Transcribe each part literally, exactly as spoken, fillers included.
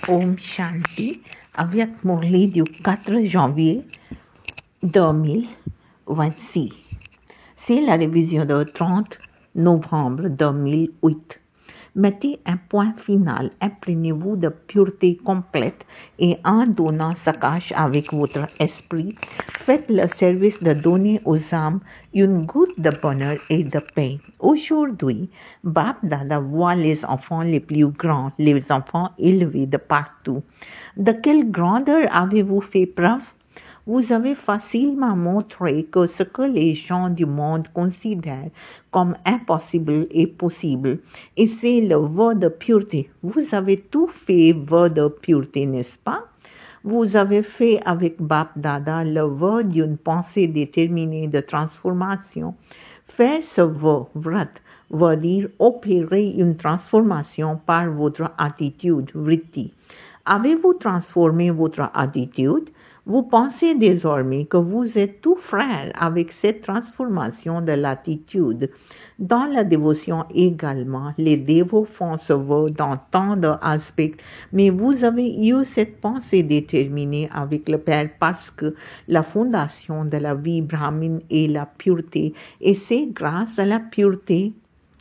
Om Shanti, avec Murli du quatre janvier deux mille vingt-six. C'est la révision de trente novembre deux mille huit. Mettez un point final, imprégnez-vous de pureté complète et en donnant sa cache avec votre esprit, faites le service de donner aux âmes une goutte de bonheur et de paix. Aujourd'hui, Bap Dada voit les enfants les plus grands, les enfants élevés de partout. De quelle grandeur avez-vous fait preuve? Vous avez facilement montré que ce que les gens du monde considèrent comme impossible est possible, et c'est le vœu de pureté. Vous avez tout fait vœu de pureté, n'est-ce pas? Vous avez fait avec Bap Dada le vœu d'une pensée déterminée de transformation. Faire ce vœu, vrat, veut dire opérer une transformation par votre attitude, vritti. Avez-vous transformé votre attitude? Vous pensez désormais que vous êtes tout frère avec cette transformation de l'attitude. Dans la dévotion également, les dévots font ce vœu dans tant d'aspects, mais vous avez eu cette pensée déterminée avec le Père parce que la fondation de la vie brahmine est la pureté, et c'est grâce à la pureté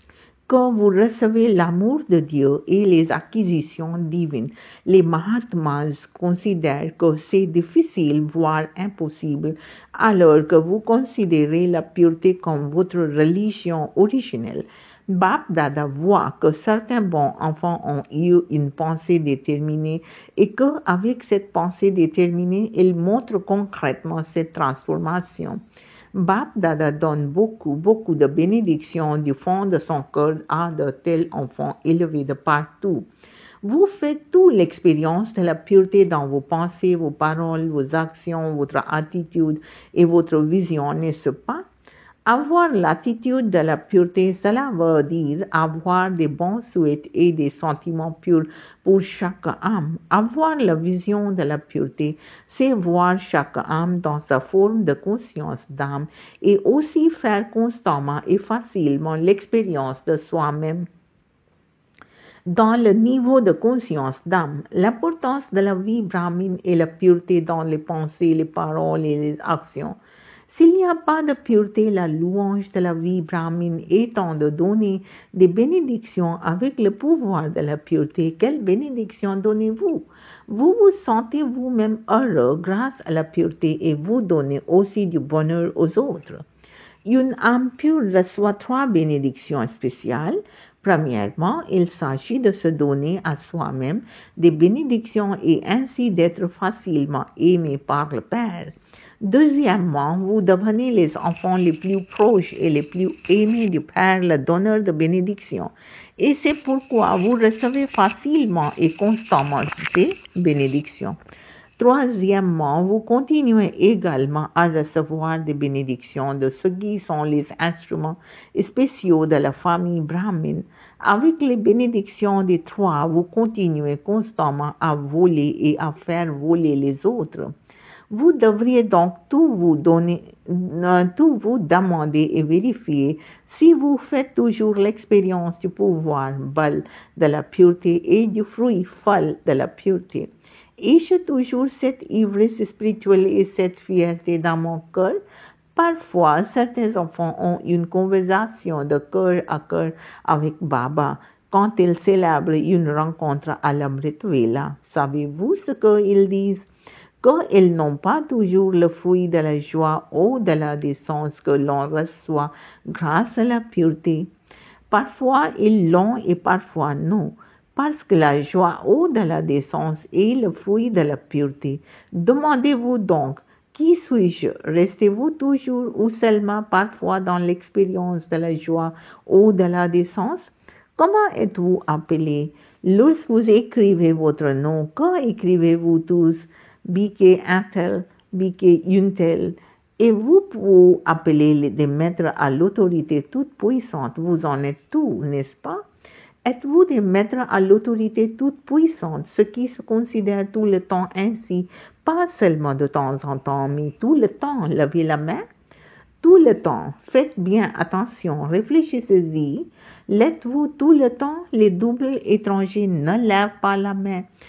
que vous recevez l'amour de Dieu et les acquisitions divines. Les Mahatmas considèrent que c'est difficile, voire impossible, alors que vous considérez la pureté comme votre religion originelle. Bap Dada voit que certains bons enfants ont eu une pensée déterminée et que, avec cette pensée déterminée, ils montrent concrètement cette transformation. Bap Dada donne beaucoup, beaucoup de bénédictions du fond de son cœur à de tels enfants élevés de partout. Vous faites toute l'expérience de la pureté dans vos pensées, vos paroles, vos actions, votre attitude et votre vision, n'est-ce pas? Avoir l'attitude de la pureté, cela veut dire avoir des bons souhaits et des sentiments purs pour chaque âme. Avoir la vision de la pureté, c'est voir chaque âme dans sa forme de conscience d'âme et aussi faire constamment et facilement l'expérience de soi-même dans le niveau de conscience d'âme. L'importance de la vie brahmine est la pureté dans les pensées, les paroles et les actions. S'il n'y a pas de pureté, la louange de la vie brahmine étant de donner des bénédictions avec le pouvoir de la pureté, quelle bénédiction donnez-vous? Vous vous sentez vous-même heureux grâce à la pureté et vous donnez aussi du bonheur aux autres. Une âme pure reçoit trois bénédictions spéciales. Premièrement, il s'agit de se donner à soi-même des bénédictions et ainsi d'être facilement aimé par le Père. Deuxièmement, vous devenez les enfants les plus proches et les plus aimés du Père, le donneur de bénédictions. Et c'est pourquoi vous recevez facilement et constamment ces bénédictions. Troisièmement, vous continuez également à recevoir des bénédictions de ceux qui sont les instruments spéciaux de la famille brahmine. Avec les bénédictions des trois, vous continuez constamment à voler et à faire voler les autres. Vous devriez donc tout vous donner, euh, tout vous demander et vérifier si vous faites toujours l'expérience du pouvoir bal de la pureté et du fruit fal de la pureté. Ai-je toujours cette ivresse spirituelle et cette fierté dans mon cœur? Parfois, certains enfants ont une conversation de cœur à cœur avec Baba quand ils célèbrent une rencontre à l'Amrit Vela. Savez-vous ce qu'ils disent? Qu'ils n'ont pas toujours le fruit de la joie au-delà des sens que l'on reçoit grâce à la pureté. Parfois ils l'ont et parfois non, parce que la joie au-delà des sens est le fruit de la pureté. Demandez-vous donc, qui suis-je? Restez-vous toujours ou seulement parfois dans l'expérience de la joie au-delà des sens? Comment êtes-vous appelé? Lorsque vous écrivez votre nom, que écrivez-vous tous? B K un tel, B K une telle, et vous vous appelez des maîtres à l'autorité toute puissante, vous en êtes tout, n'est-ce pas? Êtes-vous des maîtres à l'autorité toute puissante, ce qui se considère tout le temps ainsi, pas seulement de temps en temps, mais tout le temps, levez la main? Tout le temps, faites bien attention, réfléchissez-y, l'êtes-vous tout le temps? Les doubles étrangers ne lèvent pas la main.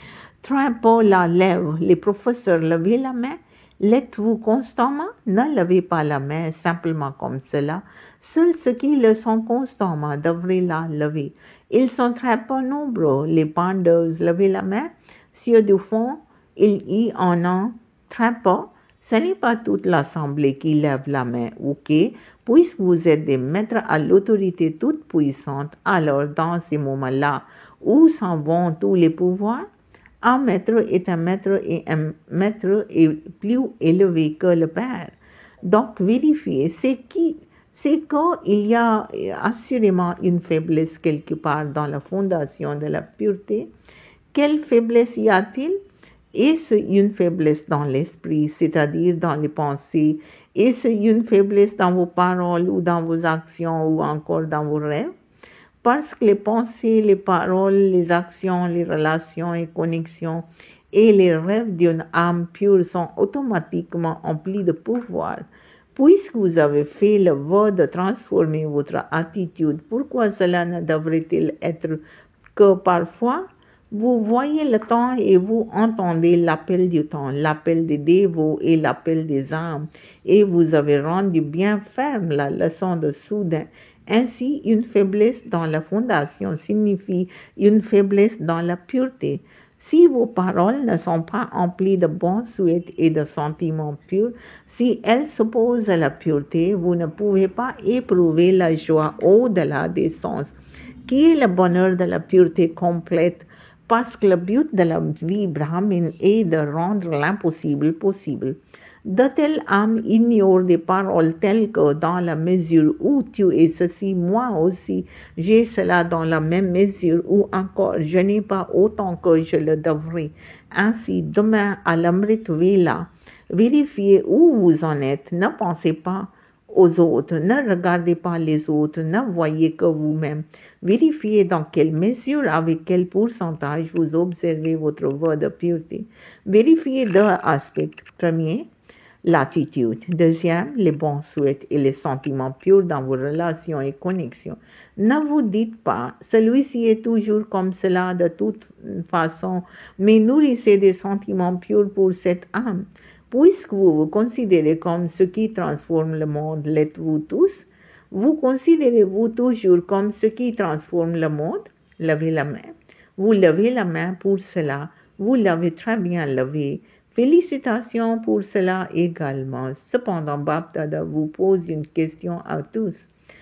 Trempons la lèvre. Les professeurs, levez la main. L'êtes-vous constamment? Ne levez pas la main simplement comme cela. Seuls ceux qui le sont constamment devraient la lever. Ils sont très peu nombreux. Les pendeuses, levez la main. Sur du fond, il y en a très peu. Ce n'est pas toute l'assemblée qui lève la main, ok? Puisque vous êtes des maîtres à l'autorité toute puissante, alors dans ces moments-là, où s'en vont tous les pouvoirs? Un maître est un maître et un maître est plus élevé que le Père. Donc vérifiez, c'est qui, c'est qu'il y a assurément une faiblesse quelque part dans la fondation de la pureté. Quelle faiblesse y a-t-il? Est-ce une faiblesse dans l'esprit, c'est-à-dire dans les pensées? Est-ce une faiblesse dans vos paroles ou dans vos actions ou encore dans vos rêves? Parce que les pensées, les paroles, les actions, les relations et connexions et les rêves d'une âme pure sont automatiquement emplis de pouvoir. Puisque vous avez fait le vœu de transformer votre attitude, pourquoi cela ne devrait-il être que parfois? Vous voyez le temps et vous entendez l'appel du temps, l'appel des dévots et l'appel des âmes, et vous avez rendu bien ferme la leçon de soudain. Ainsi, une faiblesse dans la fondation signifie une faiblesse dans la pureté. Si vos paroles ne sont pas emplies de bons souhaits et de sentiments purs, si elles s'opposent à la pureté, vous ne pouvez pas éprouver la joie au-delà des sens, qui est le bonheur de la pureté complète, parce que le but de la vie brahmine est de rendre l'impossible possible. De telles âmes ignorent des paroles telles que dans la mesure où tu es ceci, moi aussi, j'ai cela dans la même mesure, ou encore je n'ai pas autant que je le devrais. Ainsi, demain à l'Amrit Vela, vérifiez où vous en êtes, ne pensez pas aux autres, ne regardez pas les autres, ne voyez que vous-même. Vérifiez dans quelle mesure, avec quel pourcentage vous observez votre voie de pureté. Vérifiez deux aspects. Premier, l'attitude. Deuxième, les bons souhaits et les sentiments purs dans vos relations et connexions. Ne vous dites pas, celui-ci est toujours comme cela de toute façon, mais nourrissez des sentiments purs pour cette âme. Puisque vous vous considérez comme ce qui transforme le monde, l'êtes-vous tous? Vous considérez-vous toujours comme ce qui transforme le monde? Levez la main. Vous levez la main pour cela. Vous l'avez très bien levée. Félicitations pour cela également. Cependant, Bap Dada vous pose une question à tous.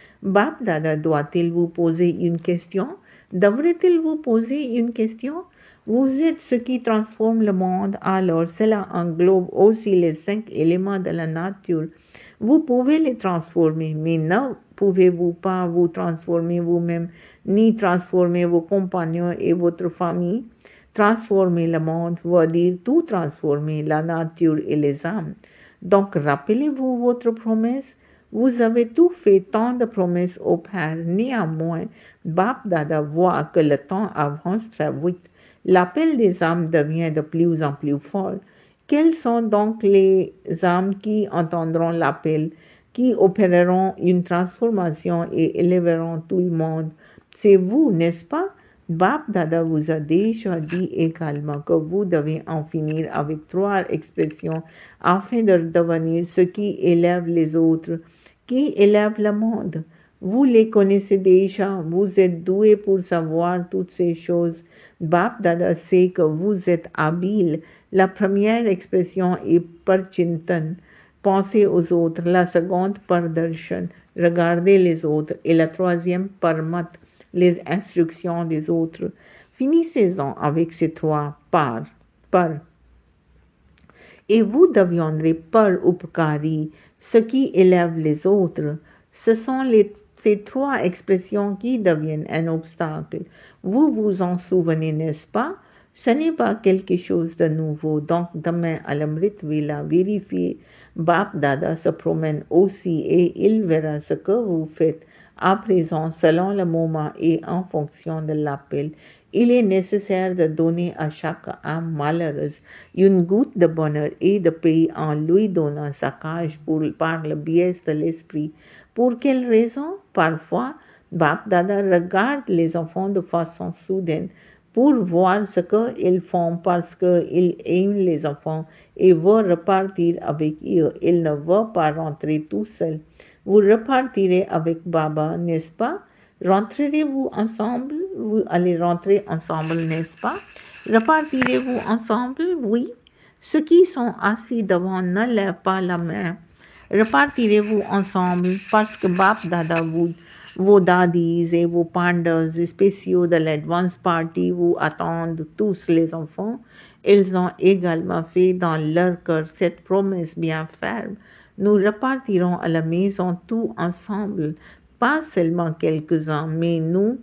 Bap Dada doit-il vous poser une question? Devrait-il vous poser une question? Vous êtes ce qui transforme le monde, alors cela englobe aussi les cinq éléments de la nature. Vous pouvez les transformer, mais ne pouvez-vous pas vous transformer vous-même, ni transformer vos compagnons et votre famille? Transformer le monde veut dire tout transformer, la nature et les âmes. Donc rappelez-vous votre promesse. Vous avez tout fait tant de promesses au Père. Néanmoins, Bap Dada voit que le temps avance très vite. L'appel des âmes devient de plus en plus fort. Quelles sont donc les âmes qui entendront l'appel, qui opéreront une transformation et élèveront tout le monde? C'est vous, n'est-ce pas? Bap Dada vous a déjà dit également que vous devez en finir avec trois expressions afin de devenir ce qui élève les autres, qui élève le monde. Vous les connaissez déjà, vous êtes doués pour savoir toutes ces choses. Bap Dada sait que vous êtes habile. La première expression est Parchintan, pensez aux autres. La seconde, Pardarshan, regardez les autres. Et la troisième, Parmat, les instructions des autres. Finissez-en avec ces trois par, par. Et vous deviendrez par upkari, ce qui élève les autres. Ce sont les, ces trois expressions qui deviennent un obstacle. Vous vous en souvenez, n'est-ce pas? Ce n'est pas quelque chose de nouveau. Donc demain à l'Amrit Vela, vérifiez. Bap Dada se promène aussi et il verra ce que vous faites. À présent, selon le moment et en fonction de l'appel, il est nécessaire de donner à chaque âme malheureuse une goutte de bonheur et de paix en lui donnant sa cage pour, par le biais de l'esprit. Pour quelle raison? Parfois, Bap Dada regarde les enfants de façon soudaine. pour voir ce qu'ils font parce qu'ils aiment les enfants et veulent repartir avec eux. Ils ne veulent pas rentrer tout seuls. Vous repartirez avec Baba, n'est-ce pas? Rentrerez-vous ensemble? Vous allez rentrer ensemble, n'est-ce pas? Repartirez-vous ensemble? Oui. Ceux qui sont assis devant ne lèvent pas la main. Repartirez-vous ensemble parce que Bap Dada, vous, vos dadis et vos pandas spéciaux de l'Advance Party vous attendent tous les enfants. Ils ont également fait dans leur cœur cette promesse bien ferme. Nous repartirons à la maison tous ensemble, pas seulement quelques-uns, mais nous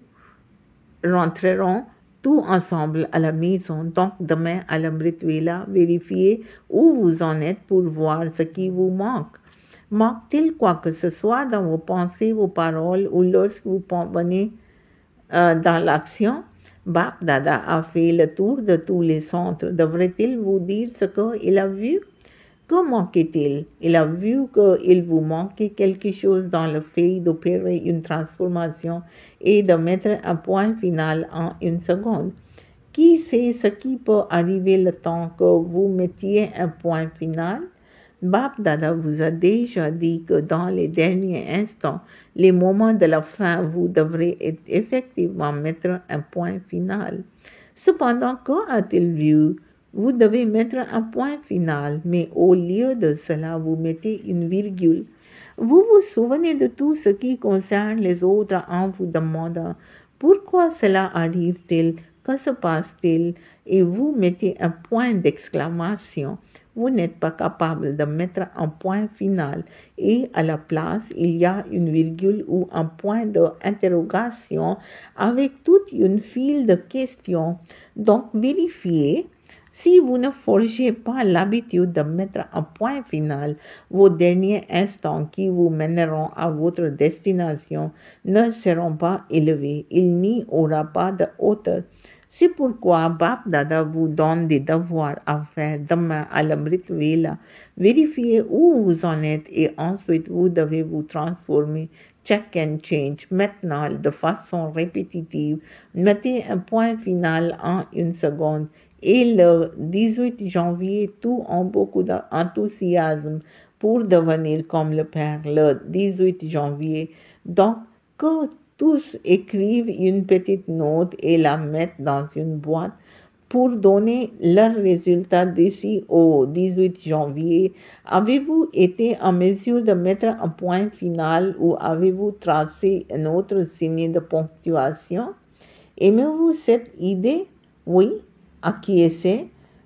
rentrerons tous ensemble à la maison. Donc demain à l'Amrit Vela, vérifiez où vous en êtes pour voir ce qui vous manque. Manque-t-il quoi que ce soit dans vos pensées, vos paroles ou lorsque vous venez euh, dans l'action? Bap Dada a fait le tour de tous les centres. Devrait-il vous dire ce qu'il a vu? Que manquait-il? Il a vu qu'il vous manquait quelque chose dans le fait d'opérer une transformation et de mettre un point final en une seconde. Qui sait ce qui peut arriver le temps que vous mettiez un point final? Bap Dada vous a déjà dit que dans les derniers instants, les moments de la fin, vous devrez effectivement mettre un point final. Cependant, que a-t-il vu? Vous devez mettre un point final, mais au lieu de cela, vous mettez une virgule. Vous vous souvenez de tout ce qui concerne les autres en vous demandant pourquoi cela arrive-t-il, que se passe-t-il, et vous mettez un point d'exclamation. Vous n'êtes pas capable de mettre un point final et à la place, il y a une virgule ou un point d'interrogation avec toute une file de questions. Donc, vérifiez. Si vous ne forgez pas l'habitude de mettre un point final, vos derniers instants qui vous mèneront à votre destination ne seront pas élevés. Il n'y aura pas de hauteur. C'est pourquoi Bap Dada vous donne des devoirs à faire demain à l'Amrit Vela. Vérifiez où vous en êtes et ensuite vous devez vous transformer. Check and change. Maintenant, de façon répétitive, mettez un point final en une seconde. Et le dix-huit janvier, tout en beaucoup d'enthousiasme pour devenir comme le Père le dix-huit janvier. Donc, que tous écrivent une petite note et la mettent dans une boîte pour donner leurs résultats d'ici au dix-huit janvier. Avez-vous été en mesure de mettre un point final ou avez-vous tracé un autre signe de ponctuation? Aimez-vous cette idée? Oui. Acquiescez.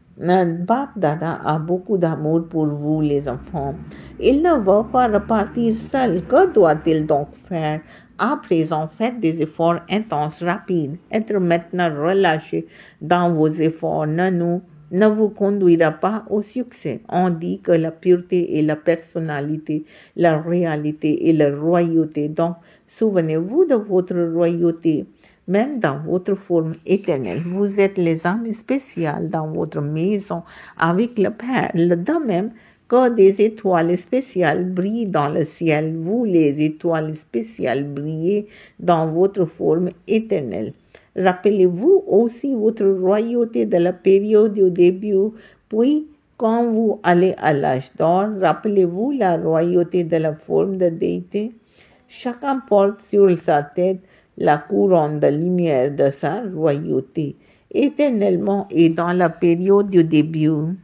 Bap Dada a beaucoup d'amour pour vous, les enfants. Il ne veut pas repartir seul. Que doit-il donc faire? À présent, faites des efforts intenses, rapides. Être maintenant relâché dans vos efforts ne, nous, ne vous conduira pas au succès. On dit que la pureté est la personnalité, la réalité et la royauté. Donc, souvenez-vous de votre royauté. Même dans votre forme éternelle, vous êtes les âmes spéciales dans votre maison avec le Père. De même que des étoiles spéciales brillent dans le ciel, vous les étoiles spéciales brillez dans votre forme éternelle. Rappelez-vous aussi votre royauté de la période au début, puis quand vous allez à l'âge d'or, rappelez-vous la royauté de la forme de déité. Chacun porte sur sa tête la couronne de lumière de sa royauté, éternellement et dans la période du début.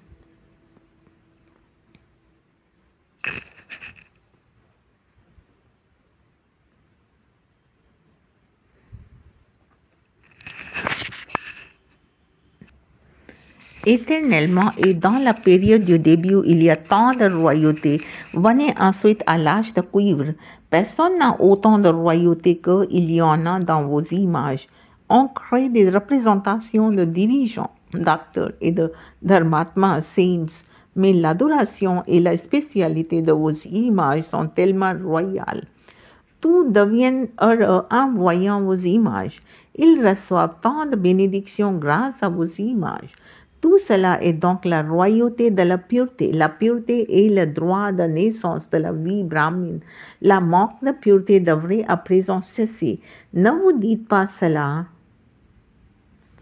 Éternellement et dans la période du début, il y a tant de royauté. Venez ensuite à l'âge de cuivre. Personne n'a autant de royauté qu'il y en a dans vos images. On crée des représentations de dirigeants, d'acteurs et de dharmatmas, saints. Mais l'adoration et la spécialité de vos images sont tellement royales. Tout devient heureux en voyant vos images. Ils reçoivent tant de bénédictions grâce à vos images. Tout cela est donc la royauté de la pureté. La pureté est le droit de naissance de la vie brahmine. La manque de pureté devrait à présent cesser. Ne vous dites pas cela.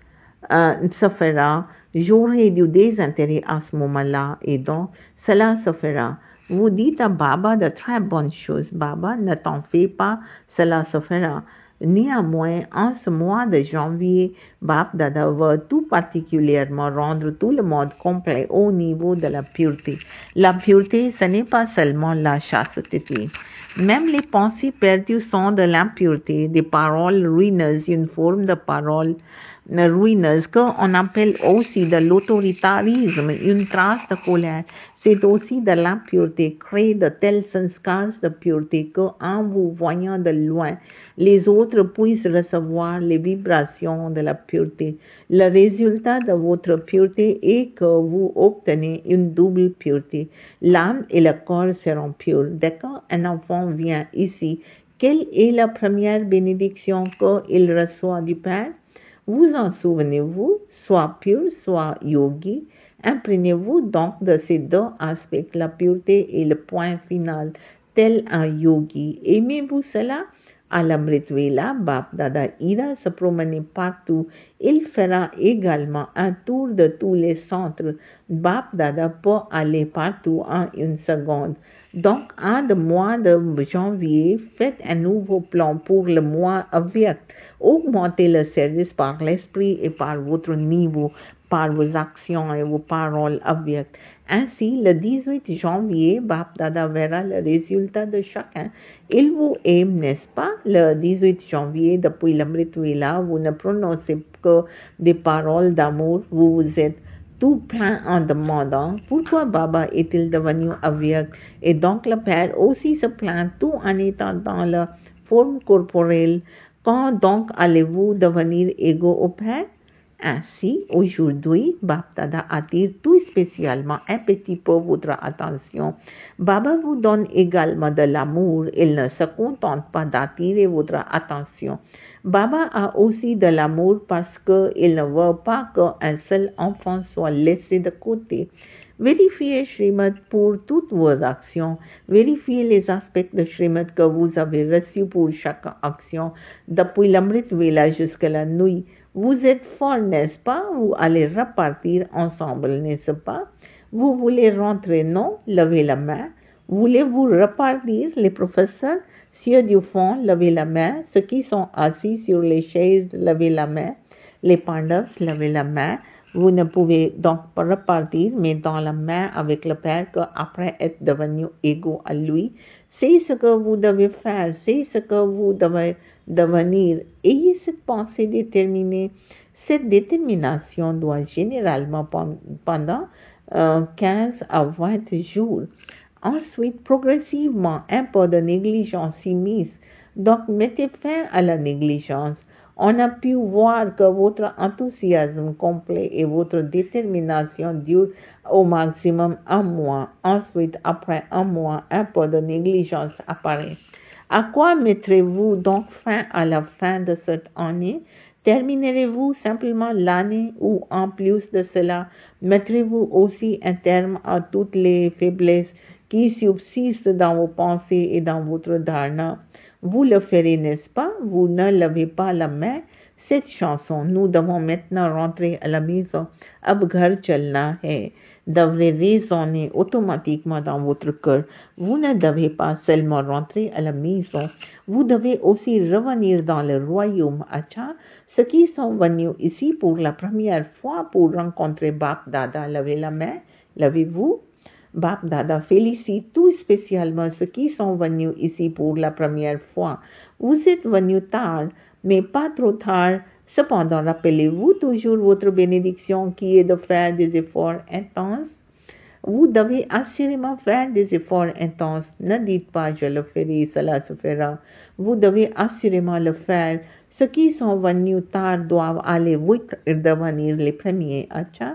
euh, se fera. J'aurai du désintérêt à ce moment-là et donc cela se fera. Vous dites à Baba de très bonnes choses. Baba, ne t'en fais pas, cela se fera. Néanmoins, en ce mois de janvier, Bap Dada veut tout particulièrement rendre tout le monde complet au niveau de la pureté. La pureté, ce n'est pas seulement la chasteté. Même les pensées perdues sont de l'impureté, des paroles ruineuses, une forme de parole ruineuse qu'on appelle aussi de l'autoritarisme, une trace de colère. C'est aussi de l'impureté, créer de tels sanskars de pureté qu'en vous voyant de loin, les autres puissent recevoir les vibrations de la pureté. Le résultat de votre pureté est que vous obtenez une double pureté. L'âme et le corps seront purs. Dès qu'un enfant vient ici, quelle est la première bénédiction qu'il reçoit du Père? Vous en souvenez-vous, soit pur, soit yogi. Imprégnez-vous donc de ces deux aspects, la pureté et le point final, tel un yogi. Aimez-vous cela? À l'Amritvela, Bap Dada ira se promener partout. Il fera également un tour de tous les centres. Bap Dada peut aller partout en une seconde. Donc, en le mois de janvier, faites un nouveau plan pour le mois Avyakt. Augmentez le service par l'esprit et par votre niveau, par vos actions et vos paroles Avyakt. Ainsi, le dix-huit janvier, Bap Dada verra le résultat de chacun. Il vous aime, n'est-ce pas? Le dix-huit janvier, depuis l'Amritvela, vous ne prononcez que des paroles d'amour. Vous vous êtes tout plein en demandant pourquoi Baba est-il devenu Avyakt. Et donc le Père aussi se plaint tout en étant dans la forme corporelle. Quand donc allez-vous devenir égaux au Père? Ainsi, aujourd'hui, Bap Dada attire tout spécialement un petit peu votre attention. Baba vous donne également de l'amour. Il ne se contente pas d'attirer votre attention. Baba a aussi de l'amour parce qu'il ne veut pas qu'un seul enfant soit laissé de côté. Vérifiez Srimad pour toutes vos actions. Vérifiez les aspects de Srimad que vous avez reçus pour chaque action, depuis l'Amritvela jusqu'à la nuit. Vous êtes fort, n'est-ce pas? Vous allez repartir ensemble, n'est-ce pas? Vous voulez rentrer, non? Levez la main. Voulez-vous repartir, les professeurs? Ceux du fond, levez la main. Ceux qui sont assis sur les chaises, levez la main. Les pandavas, levez la main. Vous ne pouvez donc pas repartir, mais dans la main avec le Père qu'après être devenu égaux à lui. C'est ce que vous devez faire, c'est ce que vous devez devenir. Ayez cette pensée déterminée. Cette détermination doit généralement pendant euh, quinze à vingt jours. Ensuite, progressivement, un peu de négligence s'immisce. Donc, mettez fin à la négligence. On a pu voir que votre enthousiasme complet et votre détermination durent au maximum un mois. Ensuite, après un mois, un peu de négligence apparaît. À quoi mettrez-vous donc fin à la fin de cette année? Terminerez-vous simplement l'année ou en plus de cela, mettrez-vous aussi un terme à toutes les faiblesses qui subsistent dans vos pensées et dans votre dharna? Vous le ferez, n'est-ce pas? Vous ne levez pas la main. Cette chanson, nous devons maintenant rentrer à la maison. Ab ghar chalna hai, devrait résonner automatiquement dans votre cœur. Vous ne devez pas seulement rentrer à la maison, vous devez aussi revenir dans le royaume. Acha, ceux qui sont venus ici pour la première fois pour rencontrer Bap Dada, levez la main, levez-vous. Bap Dada félicite tout spécialement ceux qui sont venus ici pour la première fois. Vous êtes venus tard, mais pas trop tard. Cependant, rappelez-vous toujours votre bénédiction qui est de faire des efforts intenses. Vous devez assurément faire des efforts intenses. Ne dites pas je le ferai, cela se fera. Vous devez assurément le faire. Ceux qui sont venus tard doivent aller vite devenir les premiers. Acha.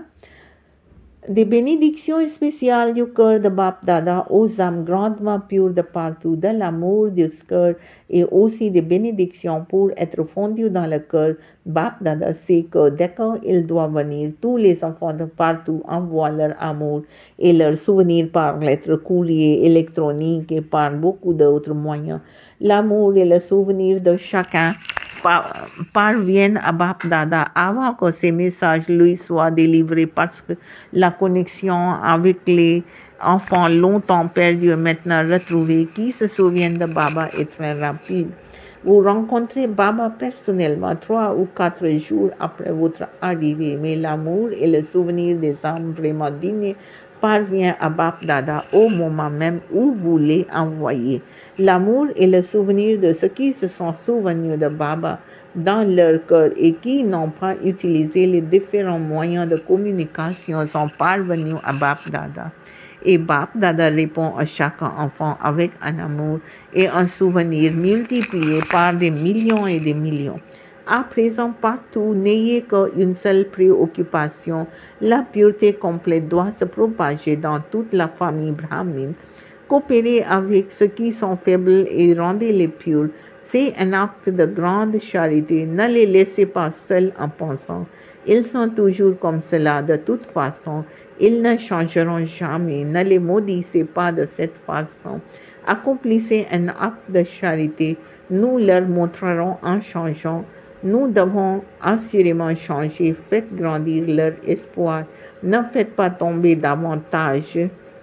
Des bénédictions spéciales du cœur de Bap Dada aux âmes grandement pures de partout, de l'amour du cœur et aussi des bénédictions pour être fondues dans le cœur. Bap Dada sait que dès qu'il doit venir, tous les enfants de partout envoient leur amour et leurs souvenirs par lettre courrier électronique et par beaucoup d'autres moyens. L'amour et le souvenir de chacun pa- parviennent à Bap-Dada avant que ces messages lui soient délivrés parce que la connexion avec les enfants longtemps perdus et maintenant retrouvés qui se souviennent de Baba est très rapide. Vous rencontrez Baba personnellement trois ou quatre jours après votre arrivée, mais l'amour et le souvenir des âmes vraiment dignes parvient à Bap-Dada au moment même où vous les envoyez. L'amour et le souvenir de ceux qui se sont souvenus de Baba dans leur cœur et qui n'ont pas utilisé les différents moyens de communication sont parvenus à Bap-Dada. Et Bap-Dada répond à chaque enfant avec un amour et un souvenir multiplié par des millions et des millions. À présent, partout, n'ayez qu'une seule préoccupation. La pureté complète doit se propager dans toute la famille brahmine. Coopérez avec ceux qui sont faibles et rendez-les purs. C'est un acte de grande charité. Ne les laissez pas seuls en pensant. Ils sont toujours comme cela de toute façon. Ils ne changeront jamais. Ne les maudissez pas de cette façon. Accomplissez un acte de charité. Nous leur montrerons en changeant. Nous devons assurément changer. Faites grandir leur espoir. Ne faites pas tomber davantage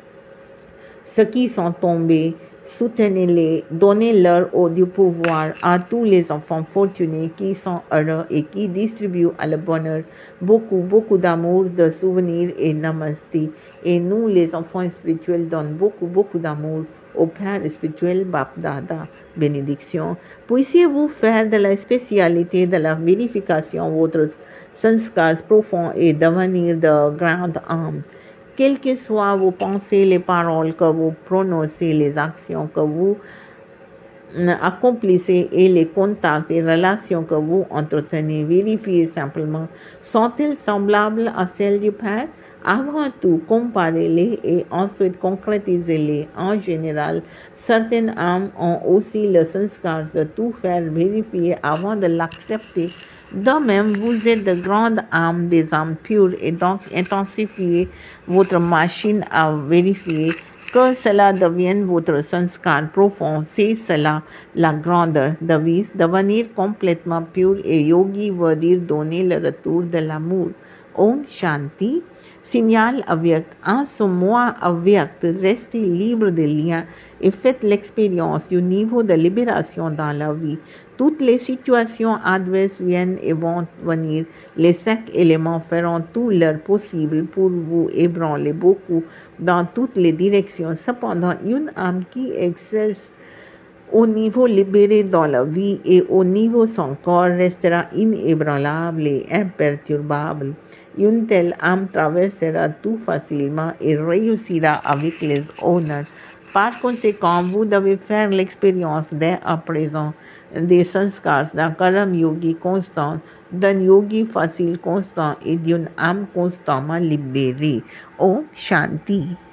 ceux qui sont tombés. Soutenez-les, donnez-leur du pouvoir à tous les enfants fortunés qui sont heureux et qui distribuent à le bonheur beaucoup, beaucoup d'amour, de souvenirs et namasté. Et nous, les enfants spirituels, donnons beaucoup, beaucoup d'amour au Père spirituel Bap-Dada. Bénédiction. Puissiez-vous faire de la spécialité de la vérification votre sanskars profond et devenir de grande âme. Quelles que soient vos pensées, les paroles que vous prononcez, les actions que vous accomplissez et les contacts et relations que vous entretenez, vérifiez simplement, sont-elles semblables à celles du Père? Avant tout, comparez-les et ensuite concrétisez-les. En général, certaines âmes ont aussi le sanskar de tout faire vérifier avant de l'accepter. De même, vous êtes de grandes âmes, des âmes pures, et donc intensifiez votre machine à vérifier. Que cela devienne votre sanskar profond, c'est cela la grandeur. Devise, devenir complètement pur et yogi veut dire donner le retour de l'amour. Om Shanti. Signal avyakt. En ce mois avyakt, restez libre de liens et faites l'expérience du niveau de libération dans la vie. Toutes les situations adverses viennent et vont venir. Les cinq éléments feront tout leur possible pour vous ébranler beaucoup dans toutes les directions. Cependant, une âme qui exerce au niveau libéré dans la vie et au niveau son corps restera inébranlable et imperturbable. Une telle âme traversera tout facilement et réussira avec les honneurs. Par conséquent, vous devez faire l'expérience dès à présent des sanskars d'un karam yogi constant, d'un yogi facile constant et d'une âme constamment libérée. Om Shanti.